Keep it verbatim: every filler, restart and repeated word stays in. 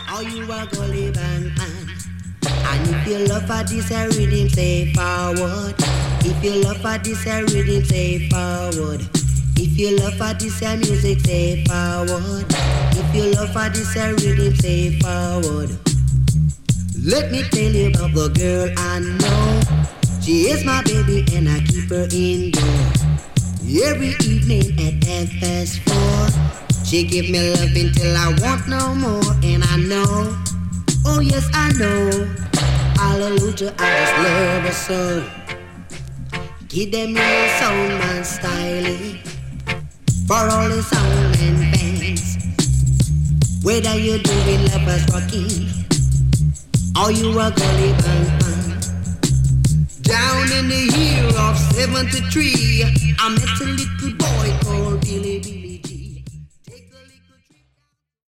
Or you a gully bang man. And if you love for this a rhythm, say forward. If you love for this a rhythm, say forward. If you love for this a music, say forward. If you love for this a rhythm, say forward. Let me tell you about the girl I know. She is my baby and I keep her indoor. Every evening at half past four, she give me love until I want no more. And I know, oh yes I know, hallelujah, I just love her so. Give them your sound man styling for all the sound and fans. Whether you're doing lovers rocking or you a gully bang bang. Down in the year of seventy-three, I met a little boy called Billy B.